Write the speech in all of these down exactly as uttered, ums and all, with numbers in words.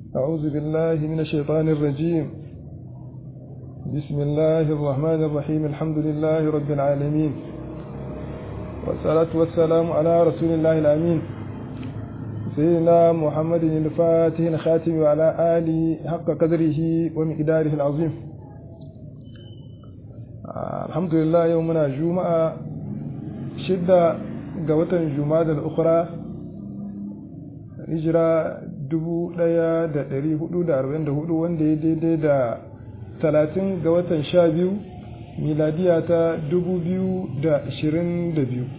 أعوذ بالله من الشيطان الرجيم. بسم الله الرحمن الرحيم. الحمد لله رب العالمين، والصلاة والسلام على رسول الله الأمين سيدنا محمد الفاتح الخاتم وعلى آله حق قدره ومقداره العظيم. الحمد لله يومنا جمعة شدة قوة جمعة الأخرى hijira dubu ɗaya da ɗari hudu da arba'in da hudu wanda ya daidai da talatin ga watan sha biyu miladiya ta dubu biyu da ashirin da biyu.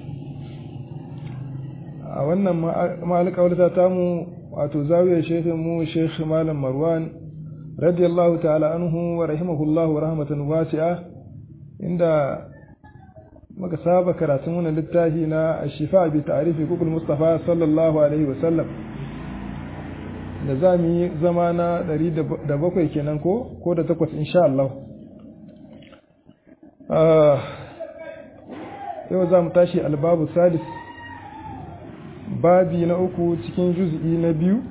A wannan ma'alƙawarta tamu wato zawiyar shekinmu Sheikh Malam Marwan radiyallahu ta'ala anhu wa rahimahullahu rahmatan wasi'a, inda muka saba karatun wannan littafi na Ashifa bi ta'rifi Google Mustafa sallallahu alaihi wa sallam, da za mu yi zama na ɗari da bakwai kenan ko ko da takwas insha Allah. Yau za mu tashi albabu sadis, babi na uku cikin juz'i na biyu,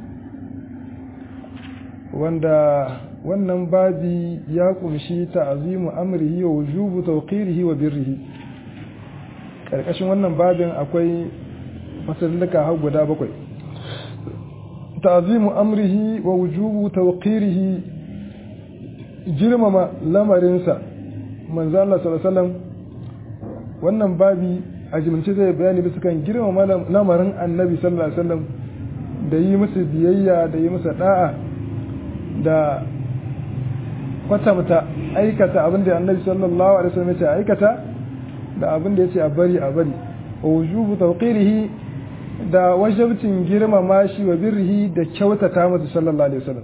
wanda wannan babi ya kunshi ta'azimu amrihi wa wujubu tawqirihi wa birrihi. Karkashin wannan babin akwai fasalluka har guda bakwai. ta'azimu amrihi wa wujubu tawqirihi, girmama lamarinsa manzo Allah sallallahu alaihi wasallam. Wannan babi a jimance zai bayani bisa kan girmama lamarin annabi sallallahu alaihi wasallam, da yi masa biyayya, da yi masa da'a, da kwatanta aikata abin da annabi sallallahu alaihi wasallam ya ce aikata, da abin da ya ce a bari a bari. wa wujubu tawqirihi, da wajabcin girmama shi, wa birrihi, da kyautata masa sallallahu alaihi wasallam.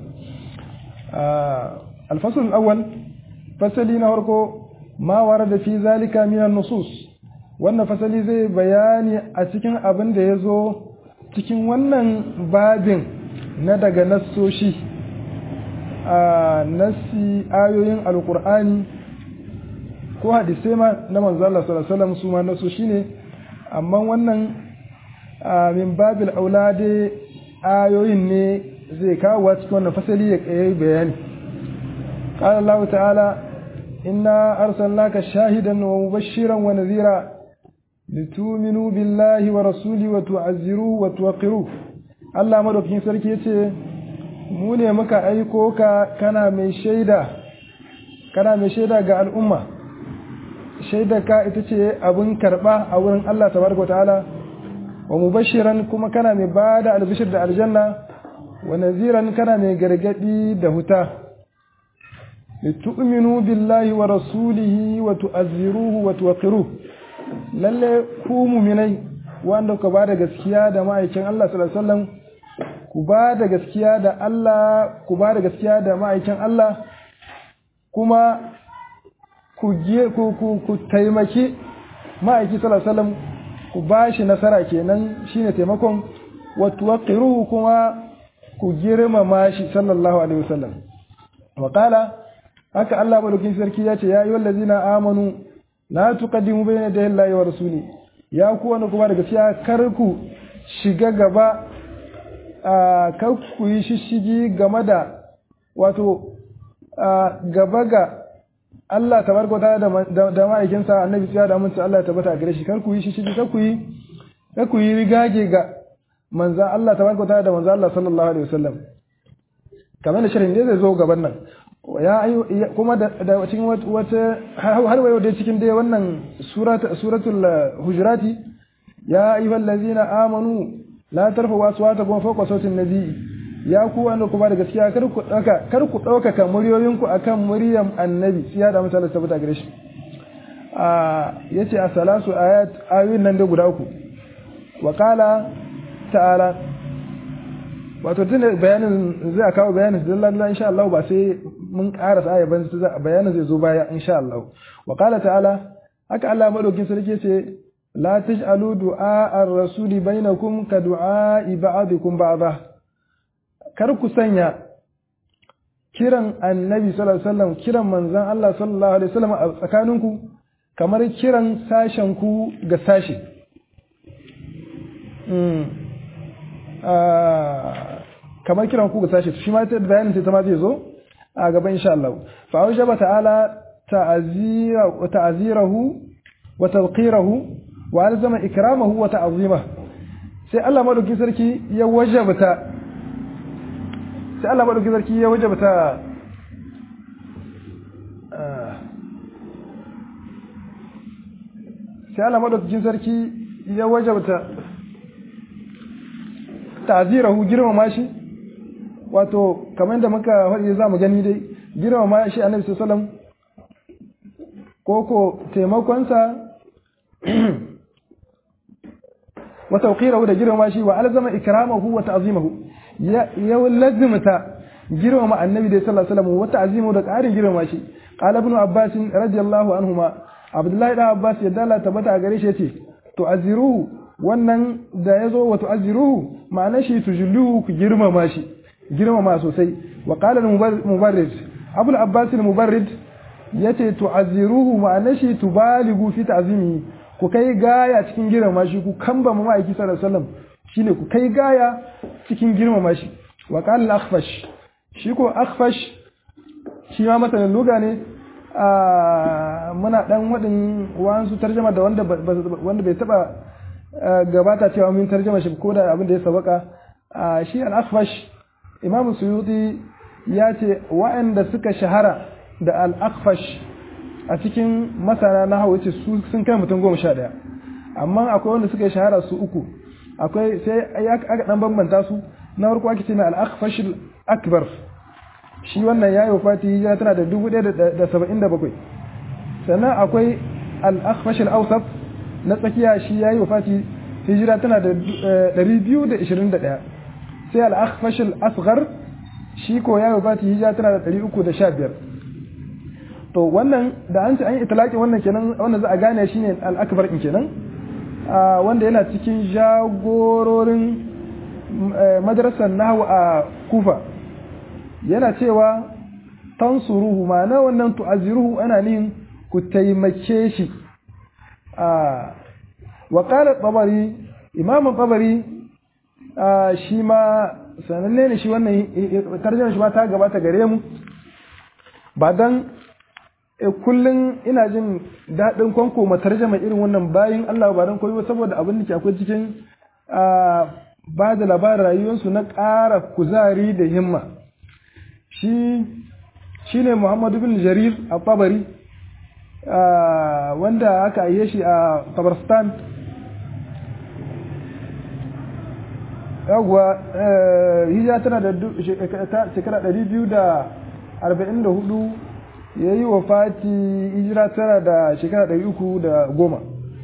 al-fasl al-awwal, fasali na farko, ma warada fi zalika min an-nusus. wannan fasali zai bayani a cikin abin da yazo cikin wannan babin na daga nassoshi, a nassi ayoyin alqur'ani ko hadisai ma na manzo Allah sallallahu alaihi wasallam, su ma nassoshi ne, amma wannan min babil aulade ayoyin ne zai kawo cikin wannan fasali ya kai bayani. qala Allah ta'ala inna arsalnaka shahidan wa mubashiran wa nadhira litu'minu billahi wa rasuli wa tu'azziruhu wa tuwaqqiruhu. Allah madaukakin sarki yace mu ne muka aiko ka kana mai shaida kana mai shaida ga al'umma. shaidarka ita ce abin karba a wurin Allah tabaraka wa ta'ala, wa mubashiran kuma kana mai bada albishir da aljanna, wa naziran kana mai gargadi da huta. litu'minu billahi wa rasulihi wa tu'azziruhu wa tuwaqqiruhu. lalle ku mu'minai wanda ku bada gaskiya da ma'aikin Allah sallallahu alaihi wasallam, ku bada gaskiya da Allah, ku bada gaskiya da ma'aikin Allah, kuma ku ku ku taimaki ma'aiki sallallahu alaihi wasallam, ku bashi nasara kenan shine taimakon. wa tuwaqqiruhu, kuma ku girmama shi sallallahu alaihi wasallam. wa qala, haka Allah madaukin sarki ya ce, ya ayyuhal ladzina amanu la tuqaddimu bayna yaday Allahi wa rasuli. ya ku wanda kuma daga gaskiya kar ku shiga gaba, kar ku yi shishigi game da wato gaba ga Allah tabaraka ta'ala da da ma'aikinsa annabi tsaya da mutunta Allah ya tabbata gare shi. kar ku yi shi kar ku yi kar ku yi rigage ga manzon Allah tabaraka ta'ala da manzon Allah sallallahu alaihi wasallam, kamar da shirin da zai zo gaban nan. ya kuma da cikin wata har wayo da cikin dai wannan suratul hujurati, ya ayyuhal ladzina amanu la tarfa'u aswatakum fawqa sawti an-nabi. ya ku wanda kuma da gaskiya kar ku dauka kar ku dauka kan muryoyinku akan muryar annabi sai ya da mutane tabbata gare shi. a yace a salasu ayat ayoyin nan da guda uku. wa qala ta'ala, wato tun bayanin zai kawo bayanin dalla insha Allah, ba sai mun karasa aya ban bayanin zai zo baya insha Allah. wa qala ta'ala, haka Allah madaukin sarki yace la taj'alu du'a ar-rasuli bainakum ka du'a ba'dikum ba'dha. kar ku sanya kiran annabi sallallahu alaihi wasallam, kiran manzon Allah sallallahu alaihi wasallam a tsakaninku kamar kiran sashen ku ga sashi. kamar kiran ku ga sashi shi ma ta bayanin sai ta ma zai zo a gaban insha Allah fa aujaba ta'ala ta'azira wa ta'zirahu wa tawqirahu wa alzama ikramahu wa ta'zimahu sai Allah madauki sarki ya wajabta sai Allah madauki sarki ya wajabta sai Allah madaukakin sarki ya wajabta ta'zirahu girmama shi wato kamar da muka faɗi za mu gani dai girmama shi annabi sallallahu alaihi wasallam koko taimakon sa wa tawqirahu da girmama shi wa alzama ikramahu wa ta'zimahu ya ya lazimta girmama annabi dai sallallahu alaihi wasallam wa ta'zimahu da ƙarin girmama shi qala ibn abbas radiyallahu anhuma abdullahi da abbas ya dala tabbata a gare shi yace to aziruhu wannan da yazo wa tu'azziruhu ma'ana shi tujilluhu ku girmama shi girmama sosai wa qala al-mubarrid abu al-abbas al-mubarrid yace tu'azziruhu ma'ana shi tubaligu fi ta'zimi ku kai gaya cikin girmama shi ku kamba ma ma'aiki sallallahu alaihi wasallam shine ku kai gaya cikin girmama shi wa qala al-akhfash shi ko akhfash shi ma masalan luga ne muna dan wadin wasu tarjuma da wanda wanda bai taba gabata cewa mun tarjuma shi ko da abin da ya sabaka shi al-akhfash imamu suyuti ya ce wa'anda suka shahara da al-akhfash a cikin masana na hawa ce su sun kai mutum goma sha ɗaya amma akwai wanda suka shahara su uku akwai sai aka dan bambanta su na farko ake ce na al-akhfash al-akbar shi wannan yayi wafati hijira tana da dubu ɗaya da saba'in da bakwai sannan akwai al-akhfash al-awsat na tsakiya shi yayi wafati hijira tana da ɗari biyu da ishirin da ɗaya sai al-akhfash al-asghar shi ko yayi wafati hijira tana da ɗari uku da sha biyar to wannan da an ce an yi itlaqin wannan kenan wannan za a gane shine al-akbar din kenan wanda yana cikin jagororin madrasar nahwu a Kufa yana cewa tansuruhu ma'ana wannan tu'azziruhu ana nin ku taimake shi wa qala tabari imam tabari shi ma sananne ne shi wannan tarjuma shi ma ta gabata gare mu ba dan kullun ina jin dadin kwanko ma tarjuma irin wannan bayin Allah ba dan koyo saboda abin da ke akwai cikin ba da labarin rayuwarsu na ƙara kuzari da himma shi shine Muhammad bin Jarir al-Tabari wanda aka yi shi a Tabaristan yawwa hijira tana da shekara ɗari biyu da arba'in da hudu ya yi wa fati hijira tana da shekara ɗari uku da goma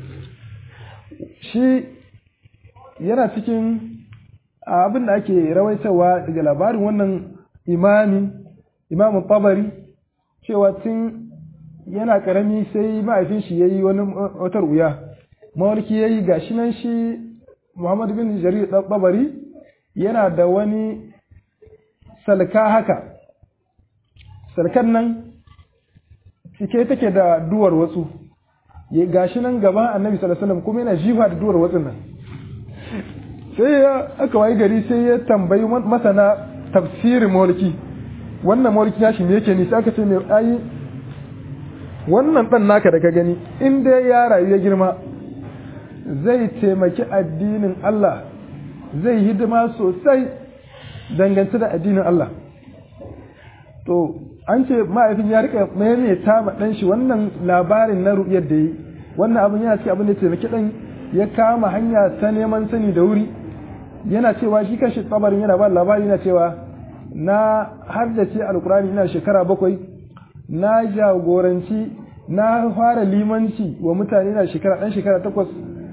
shi yana cikin abin da ake rawaitawa daga labarin wannan imami imamu tabari cewa tun yana karami sai mahaifin shi ya yi wani watar wuya mawarki ya yi gashi nan shi Muhammad bin Jarir tabari yana da wani salka haka salkan nan cike take da duwar watsu gashi nan gaban annabi sallallahu alaihi wasallam kuma yana jifa da duwar watsun nan sai ya aka wayi gari sai ya tambayi masana tafsirin mawarki wannan mawarki ya shi me yake ni sai aka ce mai ayi wannan dan naka da ka gani in dai ya rayu ya girma zai taimaki addinin Allah zai hidima sosai dangance da addinin Allah to an ce ma'aifin ya rika maimaita ma dan shi wannan labarin na ru'yar da yi wannan abin yana cikin abin da taimaki dan ya kama hanya ta neman sani da wuri yana cewa shi kashi tsabarin yana ba labari yana cewa na haddace alkurani ina shekara bakwai na jagoranci na fara limanci wa mutane na shekara dan shekara takwas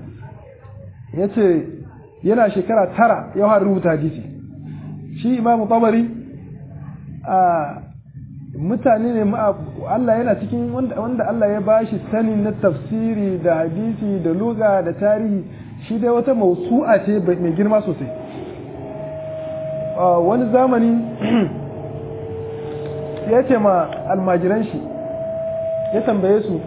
yace yana shekara tara ya fara rubuta hadisi shi imamu tabari a mutane ne Allah yana cikin wanda Allah ya bashi sani na tafsiri da hadisi da lugha da tarihi shi dai wata mausu'a ce mai girma sosai wani zamani ya ce ma almajiran shi ya tambaye su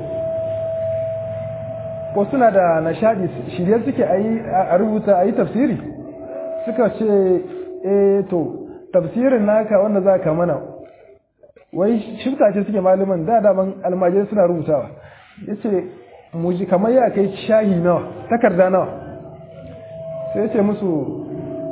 ko suna da nashadi shirye suke a rubuta a yi tafsiri suka ce eh to tafsirin naka wanda za ka mana wai shifta ce suke malaman da daman almajirai suna rubutawa yace mu ji kamar ya kai shahi nawa takarda nawa sai yace musu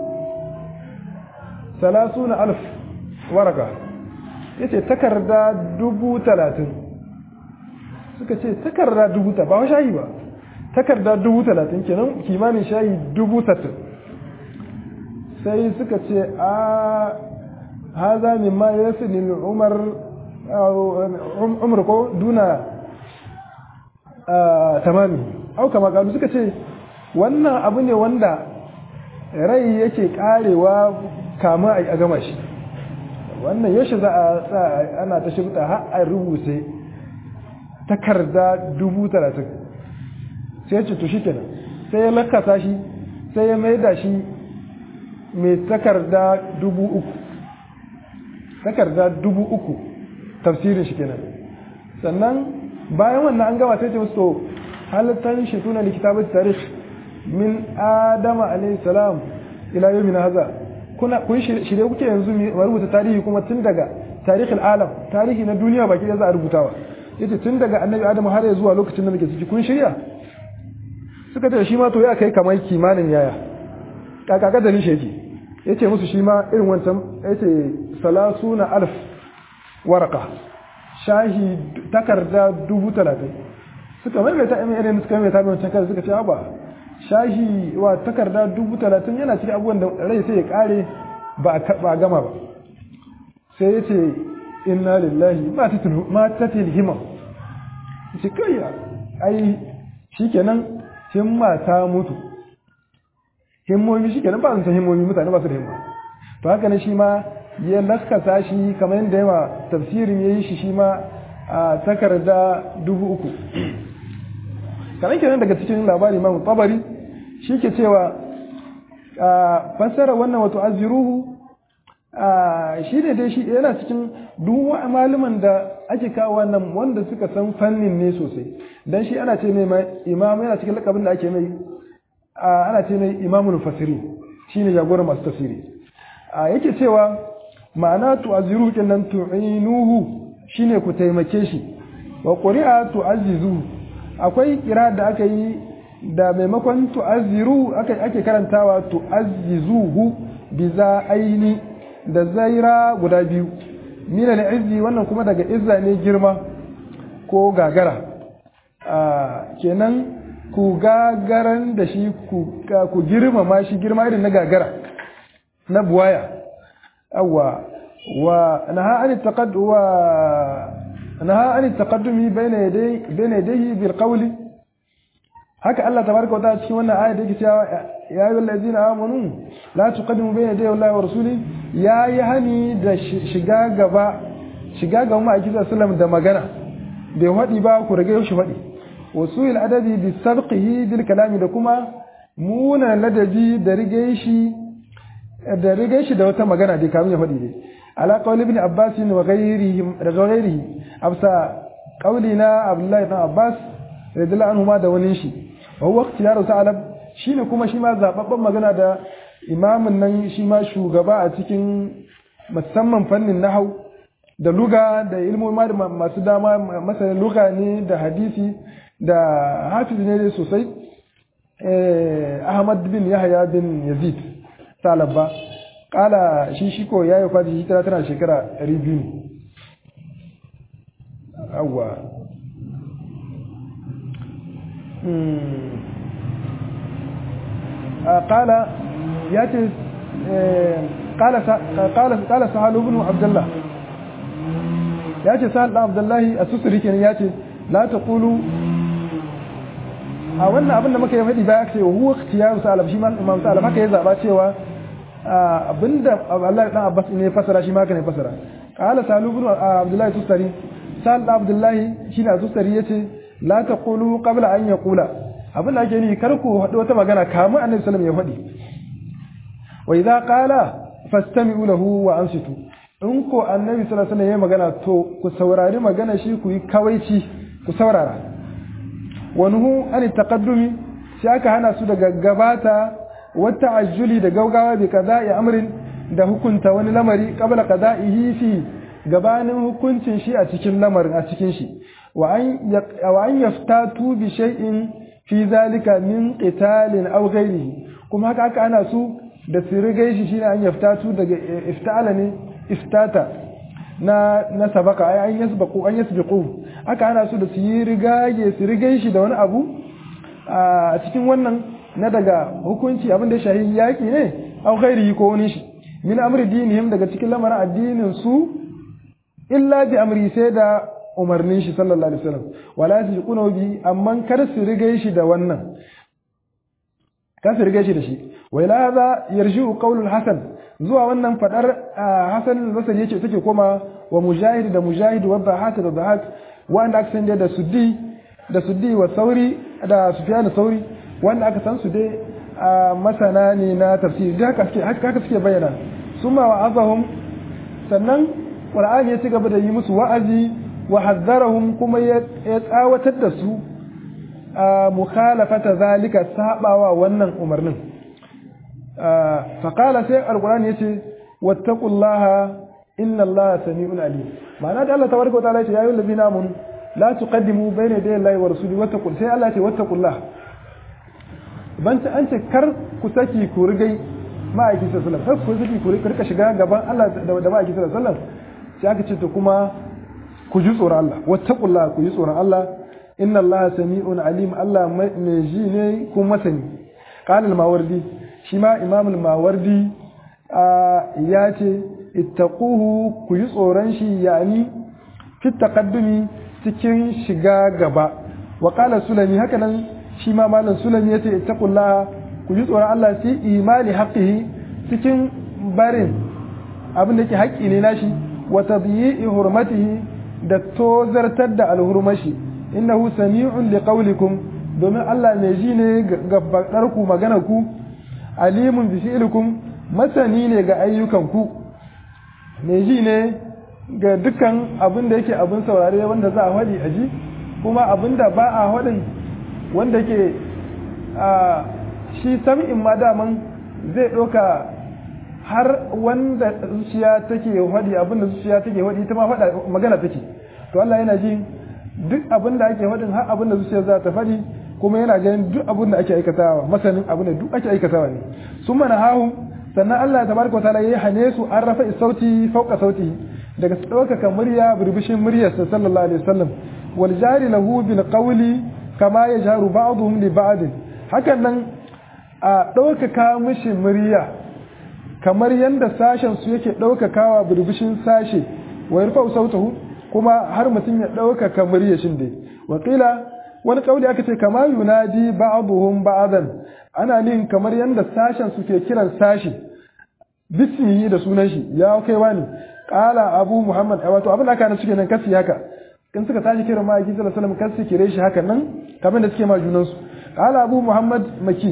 salasuna alf waraka yace takarda dubu talatin suka ce takarda dubu ta ba shahi ba takarda dubu talatin kenan kimanin shahi dubu sattin sai suka ce a haza mimma yasil umar umar ko duna tamami au kama kalu suka ce wannan abu ne wanda rai yake karewa kama a gama shi wannan yaushe za a ana ta shirta har a rubuce takarda dubu talatin sai ce to shi kenan sai ya lakasa shi sai ya maida shi mai takarda dubu uku takarda dubu uku tafsirin shi kenan sannan bayan wannan an gaba sai ce musu halittar shi tuna likitabar tarih min adama alayhi salam ila yau mina haza kuna kun shirye kuke yanzu mu rubuta tarihi kuma tun daga tarihul alam tarihi na duniya baki da za a rubutawa yace tun daga annabi adamu har zuwa lokacin da muke ciki kun shirya suka ce shi ma to ya kai kamar kimanin yaya kaka da ni sheki yace musu shi ma irin wancan yace salasuna alf warqa shahi takarda dubu talatin suka mai ta mai irin suka mai ta mai wancan suka ce ba shahi wa takarda dubu talatin yana cikin abubuwan da rai sai ya kare ba a gama ba sai ya ce inna lillahi ma ta tilhima shi kai ai shi kenan himma ta mutu himmomi shi kenan ba su san himmomi mutane ba su da himma to haka ne shi ma ya laskasa shi kamar yadda yawa tafsirin ya yi shi shi ma a takarda dubu uku kanan kenan daga cikin labari Imam Tabari shi ke cewa fassara wannan wato aziruhu shi ne dai shi yana cikin duk malaman da ake kawo wannan wanda suka san fannin ne sosai dan shi ana ce mai imam yana cikin lakabin da ake mai ana ce mai imamul fasiri shine jagoran masu tafsiri yake cewa ma'ana tu'aziruhu kenan tu'inuhu shine ku taimake shi wa quri'a tu'azizuhu akwai kira da aka yi da maimakon tu'azziru aka ake karantawa tu'azzizuhu biza aini da zaira guda biyu min al-izzi wannan kuma daga izza ne girma ko gagara kenan ku gagaran da shi ku ku girmama shi girma irin na gagara na buwaya awwa wa naha an taqaddu wa naha an taqaddumi bayna yaday bayna yadayhi bil qawli haka Allah tabaraka wa ta'ala cikin wannan aya da yake cewa ya ayyuhal ladzina amanu la tuqaddimu bayna yaday Allahi wa rasuli ya yi hani da shiga gaba shiga gaba ma akisa sallam da magana bai hadi ba ku rage shi hadi wasul adabi bi sabqihi bil kalami da kuma muna ladabi da rige shi da rige shi da wata magana da kamin ya hadi ne ala qawli ibn abbas wa ghayrihi da ghayrihi absa qawlina abdullahi ibn abbas radiyallahu anhu ma da wani shi wa huwa ikhtiyaru ta'alab shine kuma shi ma zababban magana da imamin nan shi ma shugaba a cikin musamman fannin nahau da luga da ilmomi masu dama masanin luga ne da hadisi da hafiz ne sosai Ahmad bin Yahya bin Yazid Talaba kala shi shi ko yayi fadi shi tana shekara ɗari biyu awwa قال ياتي قال قال قال سهل بن عبد الله ياتي سهل بن عبد الله السسري kenan yace la taqulu a wannan abin da muka yi fadi baya ce huwa ikhtiyaru salaf shi man imam salaf haka ya zaba cewa abinda Allah dan Abbas ne fasara shi ma kana fasara qala sahal ibn abdullah as-sustari sahal ibn abdullah shi ne as-sustari yace la taqulu qabla an yaqula abin da ake ni kar ku hadu wata magana kamun annabi sallallahu alaihi wasallam ya fadi wa idza qala fastami'u lahu wa ansitu in ko annabi sallallahu alaihi wasallam ya magana to ku saurari magana shi ku yi kawaici ku saurara wa nuhu an taqaddumi shi aka hana su daga gabata wa ta'ajjuli da gaugawa bi qada'i amrin da hukunta wani lamari qabla qada'ihi fi gabanin hukuncin shi a cikin lamarin a cikin shi wa an wa an yaftatu bi shay'in fi zalika min qitalin aw ghayrihi kuma haka haka ana su da su rigai shi shine an yaftatu daga iftala ne iftata na na sabaka ai an yasbaqu an yasbiqu haka ana su da su yi rigage su rigai shi da wani abu a cikin wannan na daga hukunci abin da ya shahi yaki ne aw ghayrihi ko wani shi min amri dinihim daga cikin lamarin addinin su illa bi amri sai da umarnin shi sallallahu alaihi wasallam wala yasbiquna bi amman kar su rigai shi da wannan kar su rigai shi da shi wa ila hadha yarji'u qawlul hasan zuwa wannan fadar hasan al-basri yace take koma wa mujahid da mujahid wa dhahat da dhahat wanda aka san da suddi da suddi wa sauri da sufyan sauri wanda aka san su dai masana ne na tafsiri da haka suke haka suke bayyana summa wa azahum sannan qur'ani ya ci gaba da yi musu wa'azi wa hazzarahum kuma ya tsawatar da su mukhalafata zalika sabawa wannan umarnin fa qala sai alqur'ani yace wattaqullaha inna allaha sami'un alim ma'ana da Allah tabaraka wa ta'ala yace ya ayyuhal ladina amanu la tuqaddimu bayna yaday Allahi wa rasulihi wattaqul sai Allah yace wattaqullaha banta an ce kar ku saki ku rigai ma'aiki sallallahu alaihi wasallam kar ku saki ku rika shiga gaban Allah da ma'aiki sallallahu alaihi wasallam sai aka ce to kuma ku ji tsoron Allah wattaqullaha ku ji tsoron Allah inna allaha sami'un alim Allah mai ji ne kuma masani qala al-mawardi shi ma imam al-mawardi ya ce ittaquhu ku yi tsoron shi yani fi taqaddumi cikin shiga gaba wa qala sulami haka nan shi ma malam sulami yace ittaqullaha ku yi tsoron Allah fi imani haqqihi cikin barin abin da yake haƙƙi ne nashi wa tadyi'i hurmatihi da tozartar da alhurmashi innahu sami'un liqaulikum domin Allah ne ji ne ga badarku maganar ku alimun bi fi'likum masani ne ga ayyukanku ne ji ne ga dukkan abin da yake abin saurare wanda za a faɗi a ji kuma abin da ba a faɗin wanda ke a shi sam'in ma daman zai ɗauka har wanda zuciya take faɗi abin da zuciya take faɗi ita ma faɗa magana take to Allah yana ji duk abin da ake faɗin har abin da zuciya za ta faɗi kuma yana ganin duk abin da ake aikatawa masanin abin da duk ake aikatawa ne sun mana hahu sannan Allah tabaraka wa ta'ala ya hane su an rafa sauti fauka sauti daga ɗaukaka murya birbishin muryarsa sallallahu alaihi wasallam wal jari lahu bil qawli kama yajharu ba'dhum li ba'd hakan nan a ɗaukaka mishi murya kamar yanda sashen su yake ɗaukakawa birbishin sashe wa yarfa sautahu kuma har mutum ya ɗaukaka muryashin dai wakila wani kauli aka ce kama yunadi ba'dhum ba'dan ana nin kamar yanda sashen suke kiran sashi bismihi da sunan shi ya kai wani qala abu muhammad wato abin da aka suke nan kasi haka in suka tashi kiran ma sallallahu alaihi wasallam kasi kire shi haka nan kamar da suke ma junan su qala abu muhammad maki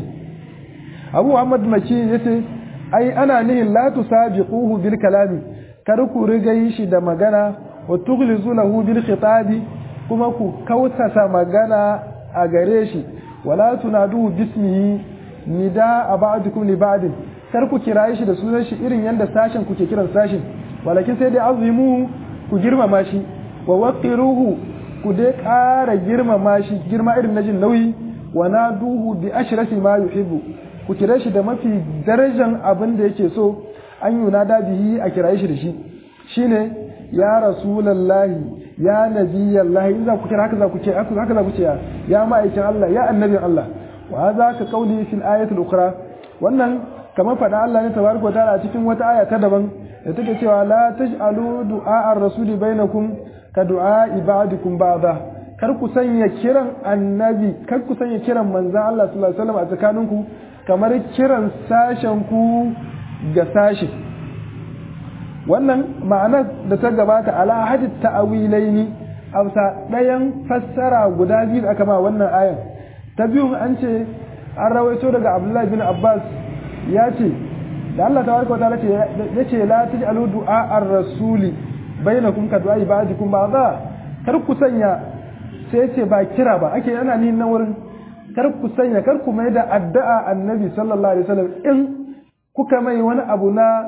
abu muhammad maki yace ai ana nihin la tusabiquhu bil kalami kar ku rigayi shi da magana wa tughlizu lahu bil khitabi kuma ku kautata magana a gare shi wala tunadu bismihi nida ba'dukum li ba'd kar ku kiraye shi da sunan shi irin yanda sashin kuke kiran sashin walakin sai dai azimu ku girmama shi wa waqiruhu ku dai ƙara girmama shi girma irin na jin nauyi wa naduhu bi ashrafi ma yuhibbu ku kira shi da mafi darajan abin da yake so an yunada bihi a kiraye shi da shi shine ya rasulullahi ya nabiyallahi in za ku kira haka za ku ce haka za ku ce ya ma'aikin Allah ya annabin Allah wa hadha ka qawli fil ayati al-ukhra wannan kamar fada Allah ne tabaraka wa ta'ala a cikin wata aya ta daban da take cewa la taj'alu du'a ar-rasuli bainakum ka du'a ibadikum ba'da kar ku sanya kiran annabi kar ku sanya kiran manzon Allah sallallahu alaihi wasallam a tsakaninku kamar kiran sashen ku ga sashi wannan ma'anar da ta gabata ala hadith ta'awilaini amsa dayan fassara guda biyu da aka ma wannan ayan ta biyu an ce an rawaito daga Abdullah bin Abbas ya ce da Allah tabaraka wa ta'ala ce yace la taj'alu du'a ar-rasuli bainakum ka du'a ibadikum ba'da kar ku sanya sai ce ba kira ba ake yana ni nan wurin kar ku sanya kar ku mai da addu'a annabi sallallahu alaihi wasallam in kuka mai wani abu na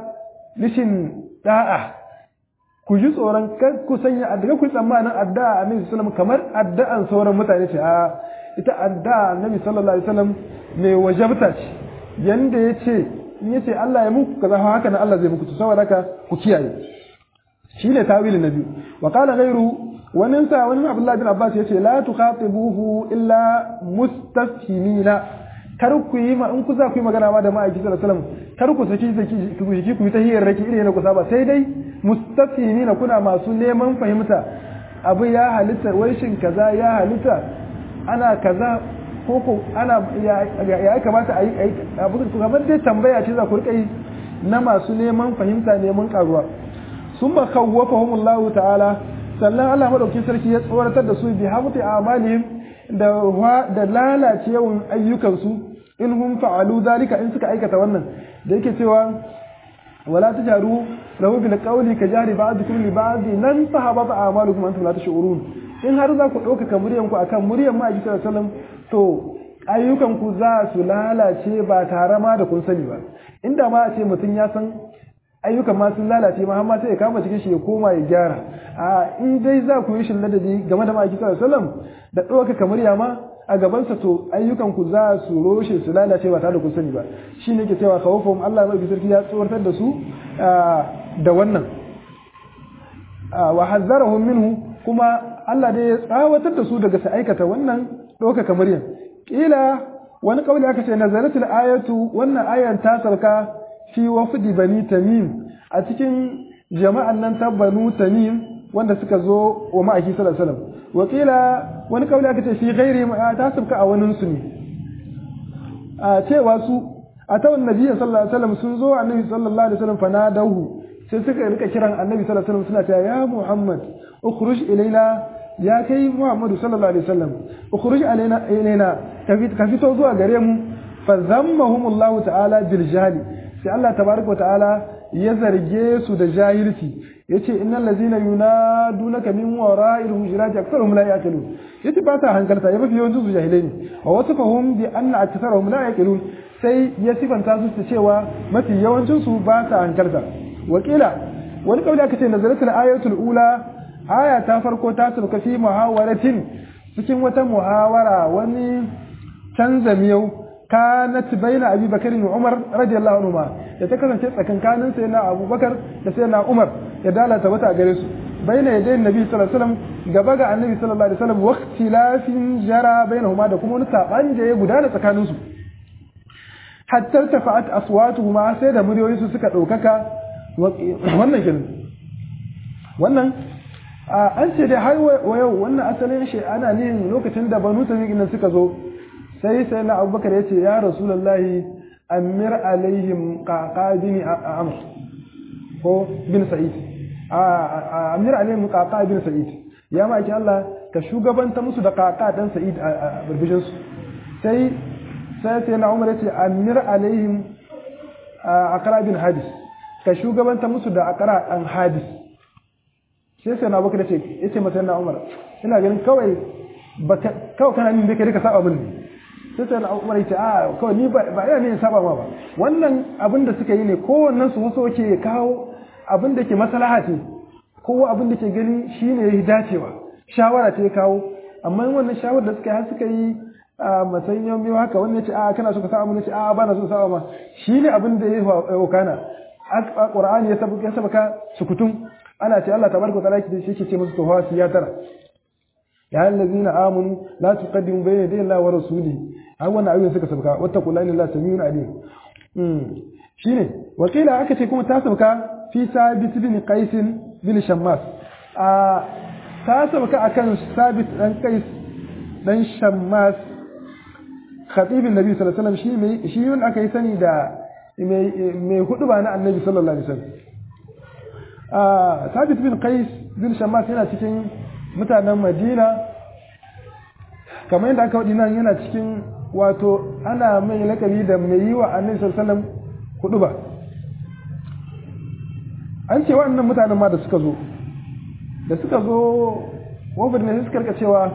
rishin da'a ku ji tsoron kar ku sanya addu'a ku tsammanin addu'a annabi sallallahu alaihi wasallam kamar addu'an sauran mutane ce a ita addu'a annabi sallallahu alaihi wasallam mai wajabta ce yanda yace in yace Allah ya muku kaza haka nan Allah zai muku to saboda haka ku kiyaye shine tawilin nabi wa qala ghayru wannan sa wani Abdullah bin Abbas yace la tukhatibuhu illa mustafhimina kar ku yi ma in ku za ku yi magana ma da ma'aiki sallallahu alaihi wasallam kar ku saki saki ku yi ku yi ta hiyar raki irin ku saba sai dai mustafhimina kuna masu neman fahimta abu ya halitta wai shin kaza ya halitta ana kaza ko ko ana ya ya kamata a yi abu kamar dai tambaya ce za ku rika yi na masu neman fahimta neman karuwa summa khawwafahumullahu ta'ala sannan Allah madaukakin sarki ya tsoratar da su bi hamti amalihim da da lalace yawan ayyukansu in hum fa'alu zalika in suka aikata wannan da yake cewa wala tajaru lahu bil qawli ka jari ba'dukum li ba'd lan tahabata a'malukum antum la tash'urun in har za ku dauka muryan ku akan muryan ma'aiki sallallahu alaihi wasallam to ayyukan ku za su lalace ba tare ma da kun sani ba inda ma a ce mutum ya san ayyukan ma sun lalace ma amma sai ya kama cikin shi ya koma ya gyara a in dai za ku yi shin ladabi game da ma'aiki sallallahu alaihi wasallam da dauka murya ma a gabansa to ayyukan ku za su roshe su lalace ba tare da kun sani ba shine yake cewa khawfum Allah mai sarki ya tsoratar da su da wannan wa hazzarahum minhu kuma Allah dai ya tsawatar da su daga su aikata wannan doka kamar yan kila wani kauli aka ce nazaratul ayatu wannan ayan ta sarka fi wafdi bani tamim a cikin jama'an nan ta banu tamim wanda suka zo wa ma'aiki sallallahu alaihi wasallam wakila wani kauli aka ce fi ghairi ta sabka a wani su ne a cewa su a ta annabi sallallahu alaihi wasallam sun zo annabi sallallahu alaihi wasallam fanadahu sai suka rika kiran annabi sallallahu alaihi wasallam suna cewa ya Muhammad ukhruj ilaina ya kai Muhammadu sallallahu alaihi wasallam ukhruj ilaina ilaina ka fito zuwa gare mu fa zammahumullahu ta'ala bil jahli sai Allah tabaraka ta'ala ya zarge su da jahilci yace innal ladzina yunadunaka min wara'il hujurati aktharuhum la yaqilun yace ba ta hankalta ya mafi yawancin su jahilai ne wa wasafahum bi anna aktharuhum la yaqilun sai ya sifanta su cewa mafi yawancin su ba ta hankalta wakila wani kauli aka ce nazaratul ayatul ula aya ta farko ta sauka fi muhawaratin cikin wata muhawara wani canza miyau kanat baina abi bakar da umar radiyallahu anhu ma da ta kasance tsakankanin sai na abubakar da sai na umar ya dalata wata gare su baina yadai nabi sallallahu alaihi wasallam gaba ga annabi sallallahu alaihi wasallam waqtilafin jara bainahuma da kuma wani saban da ya gudana tsakanin su hatta tafa'at aswatuhuma sai da muryoyin su suka daukaka wannan kin wannan an ce dai har wa yau wannan asalin shi ana ne lokacin da banu tamim suka zo sai sai na abubakar ya ce ya rasulallahi amir alaihim qaqa bin amr ko bin sa'id amir alaihim qaqa bin sa'id ya ma ki Allah ka shugabanta musu da qaqa dan sa'id a burbushin su sai sai sai na umar ya ce amir alaihim aqra bin hadis ka shugabanta musu da aqra dan hadis sai sai na abubakar ya ce yace mata na umar ina ganin kawai baka kawai kana nin da kai ka saba mun sai sai Umar ya ce a kawai ni ba ina ne saba ma ba wannan abin da suka yi ne kowannen su wasu ke kawo abin da ke maslaha ce kowa abin da ke gani shine yayi dacewa shawara ce kawo amma wannan shawara da suka yi har suka yi a matsayin yau biyu haka wannan ce a kana so ka saba mun ce a ba na so saba ma shine abin da yayi wakana a Qur'ani ya sabuka ya sabaka sukutum ana ce Allah tabaraka wa ta'ala shi ke ce musu tawasi ya tara ya allazina amanu la tuqaddimu bayna yaday Allah wa rasulihi an wannan ayoyin suka sabka wattaqullaha inna Allaha samiun alim mm shine wakila aka ce kuma ta sabka fi sabit bin qais bin shammas a ta sabka akan sabit dan qais dan shammas khatibin nabi sallallahu alaihi wasallam shi mai shi yun aka yi sani da mai mai huduba na annabi sallallahu alaihi wasallam a sabit bin qais bin shammas yana cikin mutanen Madina kamar yadda aka wadi nan yana cikin wato ana mai lakabi da mai yi wa annabi sallallahu alaihi wasallam hudu ba an ce waɗannan mutanen ma da suka zo da suka zo wafin ne suka rika cewa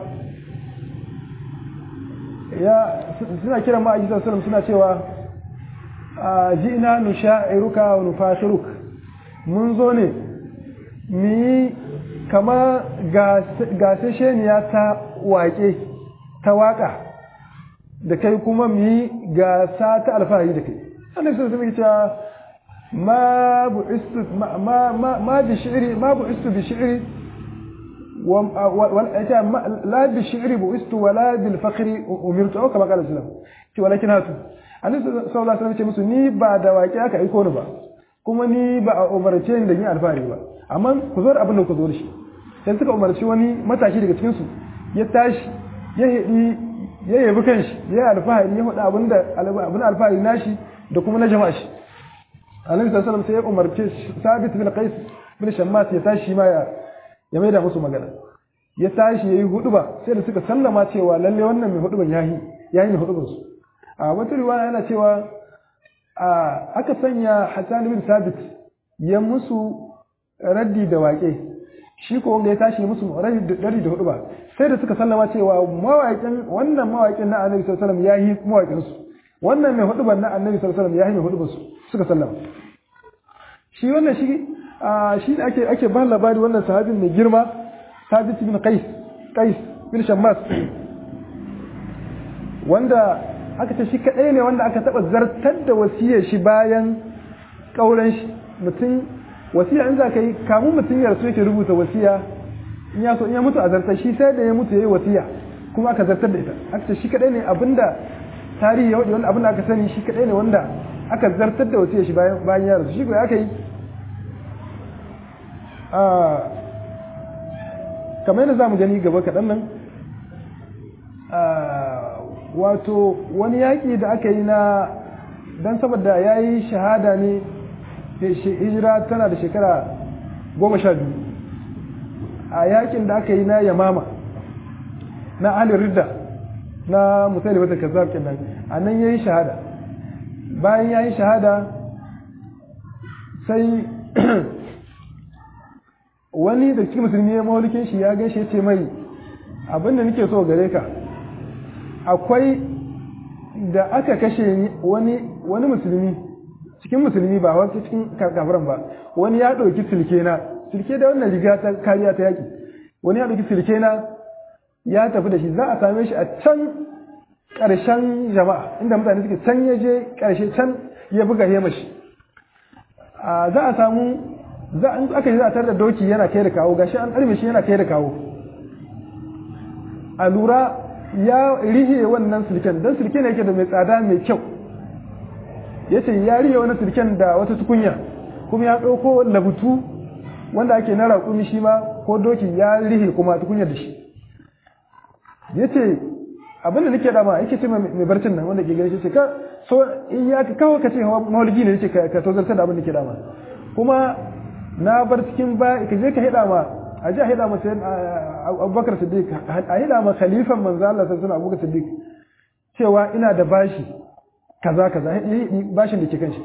ya suna kiran ma aji sallallahu suna cewa ji'na nusha'iruka wa nufashiruka mun zo ne mu yi kama gasasheniya ta waƙe ta waƙa da kai kuma mu yi gasa ta alfahari da kai annabi sallallahu alaihi wasallam ma bu'istu ma ma ma bi shi'ri ma bu'istu bi shi'ri wa la bi shi'ri bu'istu wala bil fakhri umirtu aw kama qala sallallahu alaihi walakin hatu annabi sallallahu alaihi wasallam ce musu ni ba da waƙe aka aiko ni ba kuma ni ba a umarce ni da yin alfahari ba amma ku zo da abin da ku zo da shi sai suka umarci wani matashi daga cikin su ya tashi ya hedi ya yabi kanshi ya alfahari ya faɗa abin da abin alfahari nashi da kuma na jama'a shi annabi sallallahu alaihi wasallam sai ya umarce Sabit bin Qais bin Shammas ya tashi ma ya ya maida musu magana ya tashi yayi huduba sai da suka sallama cewa lalle wannan mai huduban yayi yayi ne huduban su a wata riwaya yana cewa aka sanya Hassan bin Sabit ya musu raddi da waƙe shi ko wanda ya tashi musu raddi da huduba sai da suka sallama cewa mawaƙin wannan mawaƙin na Annabi sallallahu alaihi wasallam yayi mawaƙin su wannan mai huduban na Annabi sallallahu alaihi wasallam yayi mai huduban su suka sallama shi wannan shi shi ake ake ba labari wannan sahabin mai girma Sabit bin Qais Qais bin Shammas wanda aka ce shi kadai ne wanda aka taba zartar da wasiyar shi bayan kauran shi mutum wasiya in za ka yi kamun mutum ya rasu yake rubuta wasiya in ya so in ya mutu a zartar shi sai da ya mutu yayi wasiya kuma aka zartar da ita aka ce shi kadai ne abinda tarihi ya wadi wanda abinda aka sani shi kadai ne wanda aka zartar da wasiyar shi bayan bayan ya rasu shi ko aka yi a kamar yadda zamu gani gaba kaɗan nan wato wani yaƙi da aka yi na don saboda ya yi shahada ne hijira tana da shekara goma sha biyu a yaƙin da aka yi na yamama na alin ridda na musali wata kazzab kenan a nan ya yi shahada bayan ya yi shahada sai wani da cikin musulmi ya maulikin shi ya gaishe ce mai abinda nake so gare ka akwai da aka kashe wani wani musulmi cikin musulmi ba wani cikin kafiran ba wani ya ɗauki silke na silke da wannan riga ta kariya ta yaki wani ya ɗauki silke na ya tafi da shi za a same shi a can ƙarshen jama'a inda mutane suke can ya je ƙarshe can ya buga hema shi za a samu za an aka yi za a tar da doki yana kai da kawo gashi an ɗarme shi yana kai da kawo a lura ya rihe wannan silken don silke ne yake da mai tsada mai kyau ya ce ya rihe wannan silken da wata tukunya kuma ya ɗauko labutu wanda ake na raƙumi shi ma ko doki ya rihe kuma tukunyar da shi ya ce abinda nake dama yake ce mai barcin nan wanda ke gani shi ka so in ya kawo ka ce mawalgi ne yake ka tozarta da abin da ke dama kuma na bar cikin ba ka je ka hida ma a ji a hida ma sayan abubakar siddiq a hida ma khalifan manzo Allah sallallahu alaihi abubakar siddiq cewa ina da bashi kaza kaza bashin da ke kan shi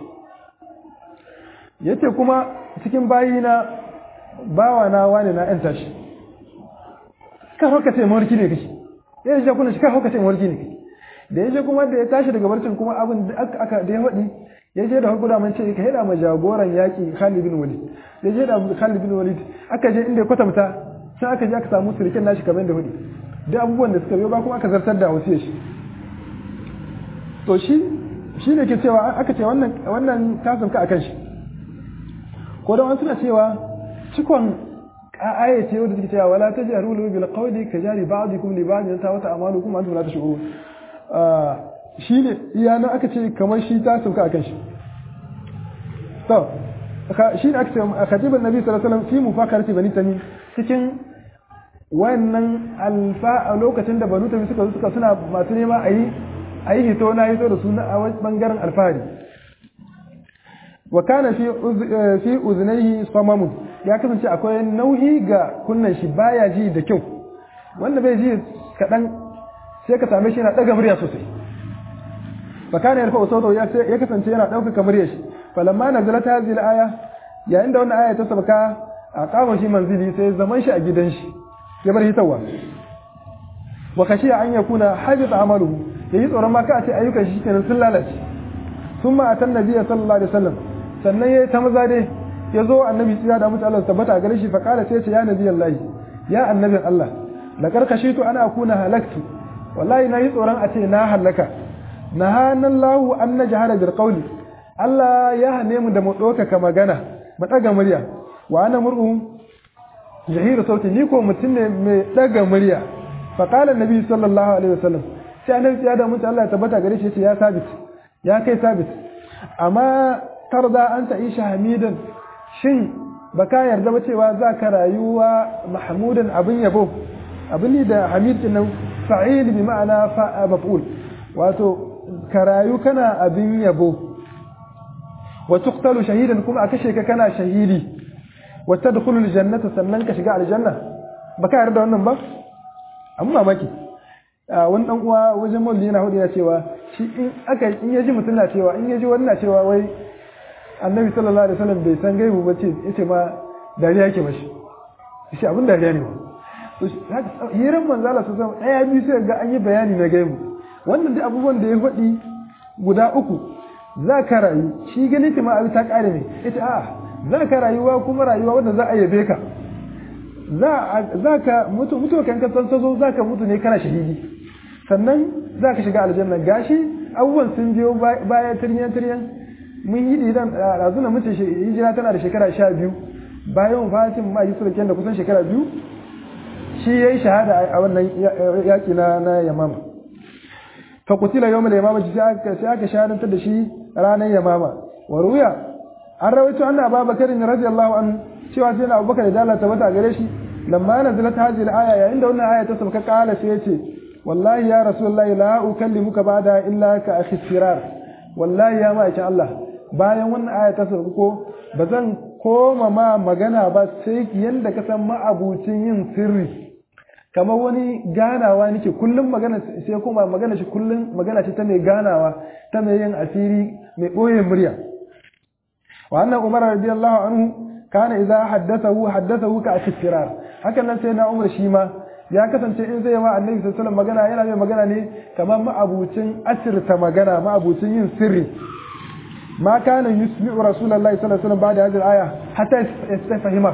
yace kuma cikin bayi na bawa na wani na yanta shi ka hauka ce mawarki ne kake ya je kuna shi ka hauka ce mawarki ne kake da yaje kuma da ya tashi daga barcin kuma abin da aka da ya faɗi ya je da hukuda man ce ka hada ma jagoran yaki Khalid bin Walid ya je da Khalid bin Walid aka je inda ya kwatanta sai aka je aka samu sirkin nashi kamar da hudu da abubuwan da suka biyo ba kuma aka zartar da wasiyar shi to shi shi ne ke cewa aka ce wannan wannan tasumka akan shi ko da wani suna cewa cikon aya ce wanda take cewa wala tajharu bil qawli kajari ba'dikum li ba'din ta wata amalukum antum la tashurun shi ne iya nan aka ce kamar shi ta sauka a kan shi to shi ne aka ce a khatibar nabi sallallahu alaihi wasallam fi mufakarati bani tamim cikin wannan alfa a lokacin da banu tamim suka suka suna masu nema a yi a yi hito na hito da suna a bangaren alfahari wa kana fi fi uznaihi samamun ya kasance akwai nauyi ga kunnan shi baya ji da kyau wanda bai ji kadan sai ka same shi yana daga murya sosai fakana yarfa sautu ya ya kasance yana dauka kamar yashi falamma nazalat hadhihi al-aya yayin da wannan aya ta sabaka a kama shi manzili sai zaman shi a gidan shi ya bar hitawa wa kashiya an yakuna hajat amaluhu yayi tsoron ma ka a ce ayyukan shi kenan sun lalace thumma atan nabiyya sallallahu alaihi wasallam sannan yayi ta maza dai yazo annabi tsira da mutu Allah tabbata gare shi fa kala sai ce ya nabiyallahi ya annabin Allah laqad khashitu ana akuna halaktu wallahi nayi tsoron a ce na halaka nahanallahu an najhara bil qawli Allah ya hane mu da mu doka magana mu daga murya wa ana mur'u jahiru sauti ni ko mutum ne mai daga murya fa qala annabi sallallahu alaihi wasallam sai annabi ya da mutu Allah ya tabbata gare shi ya sabit ya kai sabit amma tarda an ta'isha hamidan shin baka yarda ba cewa za ka rayuwa mahmudan abin yabo abin da hamid din nan fa'il bi ma'ana fa maf'ul wato ka rayu kana abin yabo wa tuqtalu shahidan kuma aka sheka kana shahidi wa tadkhulul jannata sannan ka shiga aljanna baka yarda wannan ba amma mamaki wani dan uwa wajen maulidi yana hudu ya cewa shi in aka in yaji mutun na cewa in yaji wannan cewa wai annabi sallallahu alaihi wasallam bai san gaibu ba ce yace ma dariya yake mashi shi abin dariya ne to hiran manzo Allah sallallahu alaihi wasallam ɗaya biyu sai ga an yi bayani na gaibu wannan duk abubuwan da ya faɗi guda uku za ka rayu shi gani ta ma abin ta ƙare ne ita a za ka rayuwa kuma rayuwa wanda za a yabe ka za ka mutu mutu kan ka san tazo za ka mutu ne kana shahidi sannan za ka shiga aljanna gashi abubuwan sun biyo baya tiryan tiryan mun yi idan razuna mace hijira tana da shekara sha biyu bayan fatin ma yi sulken da kusan shekara biyu shi yayi shahada a wannan yaki na na yamama fa qutila yawm al-yamama sai aka shahadantar da shi ranar yamama wa ruya an rawaito anna abubakar radiyallahu anhu cewa sai na abubakar da Allah tabbata gare shi lamma nazalat hadhihi al-aya yayin da wannan aya ta sauka kala sai yace wallahi ya rasulullahi la ukallimuka ba'da illa ka akhi sirar wallahi ya ma'aikin Allah bayan wannan aya ta sauka ko bazan koma ma magana ba sai yanda ka san ma'abucin yin sirri kamar wani ganawa nake kullum magana sai kuma magana shi kullum magana ce ta mai ganawa ta mai yin asiri mai boye murya wa anna umar radiyallahu anhu kana idza haddathahu haddathahu ka asfirar hakan nan sai na umar shi ma ya kasance in zai ma annabi sallallahu alaihi wasallam magana yana mai magana ne kamar ma'abucin asirta magana ma'abucin yin sirri ma kana yusmi'u rasulullahi sallallahu alaihi wasallam ba'da hadhihi al-aya hatta yastafhima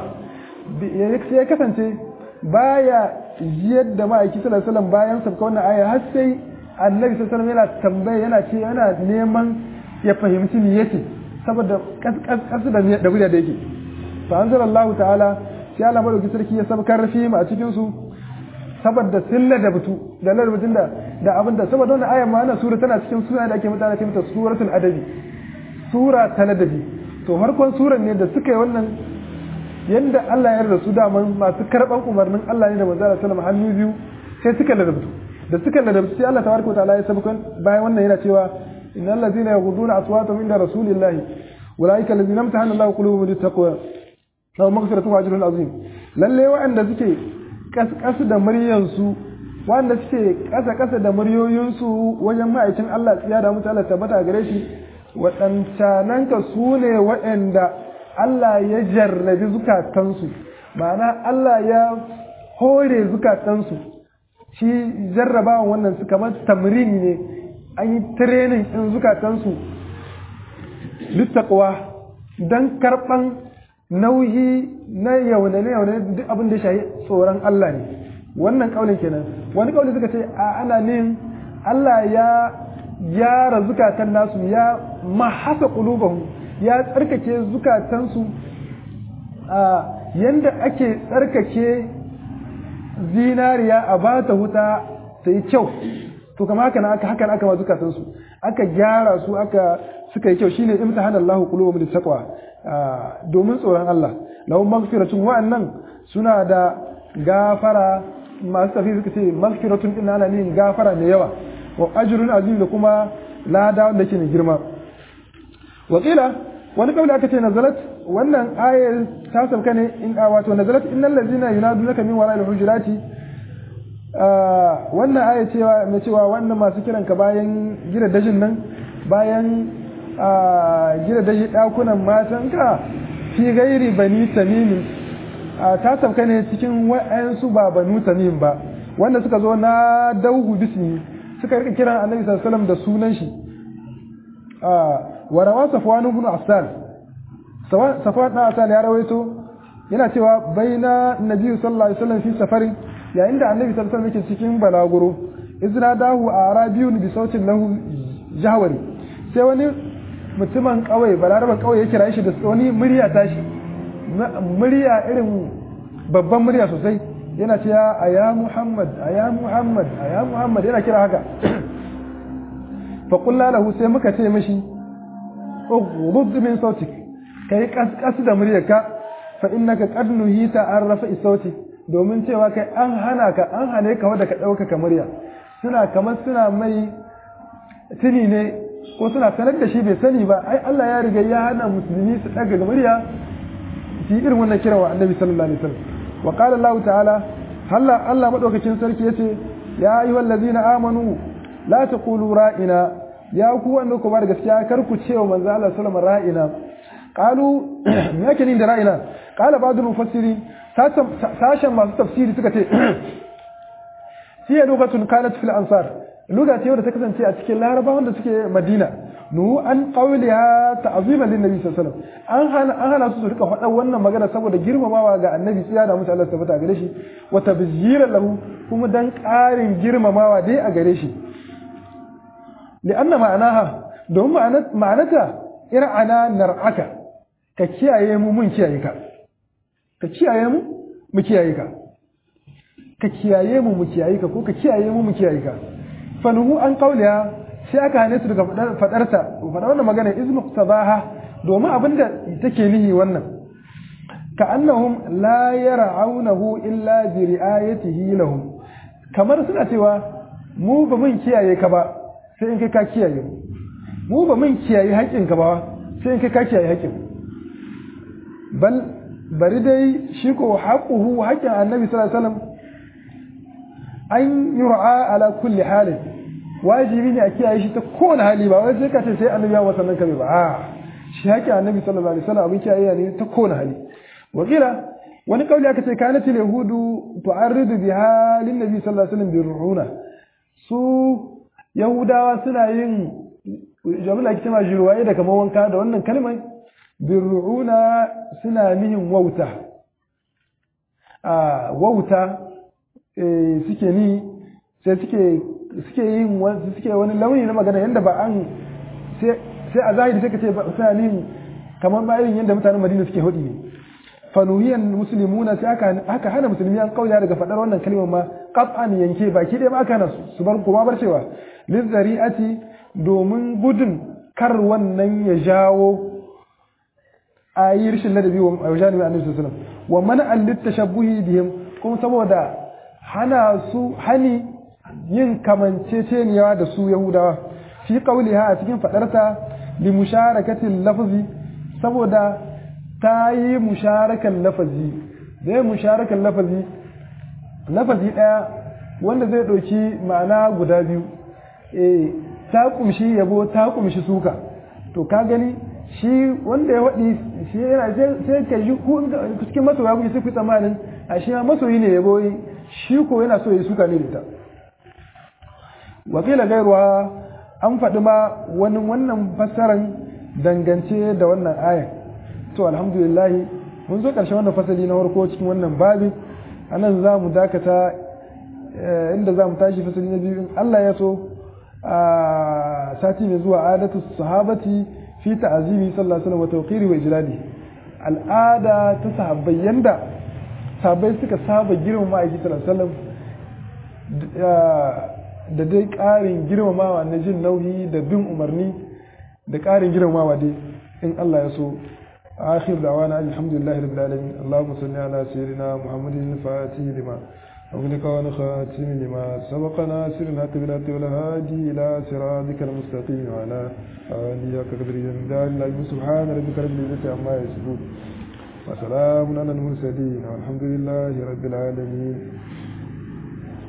ya kasance baya yadda ma'aiki sallallahu alaihi wasallam bayan sabka wannan aya har sai annabi sallallahu alaihi wasallam yana tambaya yana ce yana neman ya fahimci me yake saboda kasu da da buriya da yake fa anzalallahu ta'ala sai Allah madauki sarki ya sabkar rafi mu a cikin su saboda silla da butu da lalbutun da da abinda saboda wannan aya ma ana sura tana cikin sura da ake mutane ce mata suratul adabi sura ta ladabi to farkon suran ne da suka yi wannan yanda Allah ya yarda su da masu karban umarnin Allah ne da manzo Allah sallallahu alaihi wasallam hannu biyu sai suka ladabtu da suka ladabtu sai Allah tabaraka wa ta'ala ya sabkan bayan wannan yana cewa innal ladzina yaghudduna aswatahum inda rasulillahi ulaika alladzina amtahana Allahu qulubuhum littaqwa lahum maghfiratun wa ajrun azim lalle wa'anda suke kaskasu da muryansu wanda suke kasa kasa da muryoyinsu wajen ma'aikin Allah tsiya da mutu Allah tabbata gare shi waɗancanan ka su ne waɗanda Allah ya jarrabi zukatansu ma'ana Allah ya hore zukatansu shi jarrabawan wannan su kamar tamrini ne an yi training ɗin zukatansu littaqwa don karɓan nauyi na yaune na yaune duk abin da shahi tsoron Allah ne wannan kaulin kenan wani kauli suka ce a ana nin Allah ya gyara zukatan nasu ya mahasa qulubahum ya tsarkake zukatansu a yanda ake tsarkake zinariya a bata wuta ta yi kyau to kama haka aka haka aka ma zukatansu aka gyara su aka suka yi kyau shine imtahana Allahu qulubahum littaqwa domin tsoron Allah lahum maghfiratun wa'annan suna da gafara masu tafi suka ce maghfiratun din ana ne gafara mai yawa wa ajrun azim da kuma lada wanda ke mai girma wa qila wani kauli aka ce nazalat wannan ayar ta sauka ne in wato nazalat innal ladzina yunadunaka min wara'il hujurati wannan aya cewa mai cewa wannan masu kiranka bayan gida dajin nan bayan gida daji dakunan matanka fi gairi bani tamim ta sauka ne cikin wa'ansu ba banu tamim ba wanda suka zo na dauhu bismi suka rika kiran annabi sallallahu alaihi wasallam da sunan shi wa rawa safwan ibn asal Safwan dan Asal ya rawaito yana cewa baina Nabi sallallahu alaihi wasallam fi safarin yayin da Annabi sallallahu alaihi wasallam yake cikin balaguro izna dahu arabiyun bi sautin lahu jahwari sai wani mutumin kawai balaraban kawai ya kira shi da wani murya tashi murya irin babban murya sosai yana cewa aya Muhammad aya Muhammad aya Muhammad yana kira haka fa qulna lahu sai muka ce mishi ughud min sautik kai kaskas da muryarka fa innaka qad nuhita an rafa'i sautik domin cewa kai an hana ka an hane ka wanda ka dauka ka murya suna kamar suna mai tuni ne ko suna sanar da shi bai sani ba ai Allah ya riga ya hana musulmi su daga murya shi irin wannan kira wa Annabi sallallahu alaihi wasallam wa qala Allah ta'ala halla Allah madaukakin sarki yace ya ayyuhal ladina amanu la taqulu ra'ina ya ku wanda ku bar gaskiya kar ku ce wa manzo Allah sallallahu alaihi wasallam ra'ina qalu me yake nin da ra'ina qala ba'd al-mufassiri sashen masu tafsiri suka ce hiya lugatun kanat fil ansar lugha ce wadda ta kasance a cikin larabawan da suke Madina nu an qawliha ta'ziman lin nabi sallallahu alaihi wasallam an hana an hana su su rika faɗa wannan magana saboda girmamawa ga annabi sai da mutu Allah tabbata gare shi wa tabjiran lahu kuma dan ƙarin girmamawa dai a gare shi li'anna ma'anaha don ma'anata ir'ana nar'aka ka kiyaye mu mun kiyaye ka ka kiyaye mu mu kiyaye ka ka kiyaye mu mu kiyaye ka ko ka kiyaye mu mu kiyaye ka fanuhu an qawliha sai aka hane su daga fadarta fadar wannan magana izmu tabaha domin abinda take nihi wannan ka annahum la yar'aunahu illa bi ri'ayatihi lahum kamar suna cewa mu ba mun kiyaye ka ba sai in kai ka kiyaye mu mu ba mun kiyaye haƙin ka ba sai in kai ka kiyaye haƙin bal bari dai shi ko haquhu haƙin annabi sallallahu alaihi wasallam an yur'a ala kulli halin wajibi ne a kiyaye shi ta kowane hali ba wai sai ka ce sai annabi ya wasannan ka ba a shi haƙi annabi sallallahu alaihi wasallam abin kiyaye ne ta kowane hali wakila wani kauli aka ce kanat yahudu tu'arridu biha lin nabi sallallahu alaihi wasallam birruuna su yahudawa suna yin jami'a ake cewa jirwaye da kamar wanka da wannan kalmar birruuna suna nihin wauta a wauta suke ni sai suke suke yin suke wani launi na magana yanda ba an sai sai a zahiri sai ka ce suna nihin kamar ba irin yanda mutanen Madina suke hudi ne fanuhiyan muslimuna sai aka aka hana musulmi an kauya daga fadar wannan kalmar ma qat'an yanke baki dai ma aka hana su bar kuma bar cewa lizari'ati domin gudun kar wannan ya jawo a yi rishin ladabi wa janibi annabi sallallahu alaihi wasallam wa mana'an litashabbuhi bihim kuma saboda hana su hani yin kamanceceniya da su yahudawa fi qauliha a cikin fadarta li musharakatil lafzi saboda ta yi musharakan lafazi zai musharakan lafazi lafazi daya wanda zai dauki ma'ana guda biyu eh ta kumshi yabo ta kumshi suka to ka gani shi wanda ya wadi shi yana sai ka ji cikin masoya ku sai ku tsammanin a shi masoyi ne yabo shi ko yana so ya suka ne da ita wakila gairuwa an faɗi ma wani wannan fassaran dangance da wannan ayan to alhamdulillah mun zo ƙarshen wannan fasali na farko cikin wannan babi anan za mu dakata inda za mu tashi fasali na biyu in Allah ya so a sati mai zuwa adatu sahabati fi ta'azimi sallallahu alaihi wasallam wa tawqiri wa ijlali al'ada ta sahabbai yanda sahabbai suka saba girmama ma'aiki sallallahu alaihi wasallam da dai ƙarin girmamawa na jin nauyi da bin umarni da ƙarin girmamawa dai in Allah ya so akhir da'wana alhamdulillahi rabbil alamin allahumma salli ala sayyidina muhammadin al-fatih lima أغلق ونخاتم لما سبق ناصر الحق بالحق والهادي إلى صراطك المستقيم وعلى آله كقدر جمدان الله سبحان ربك رب العزة عما يصفون وسلام على المرسلين والحمد لله رب العالمين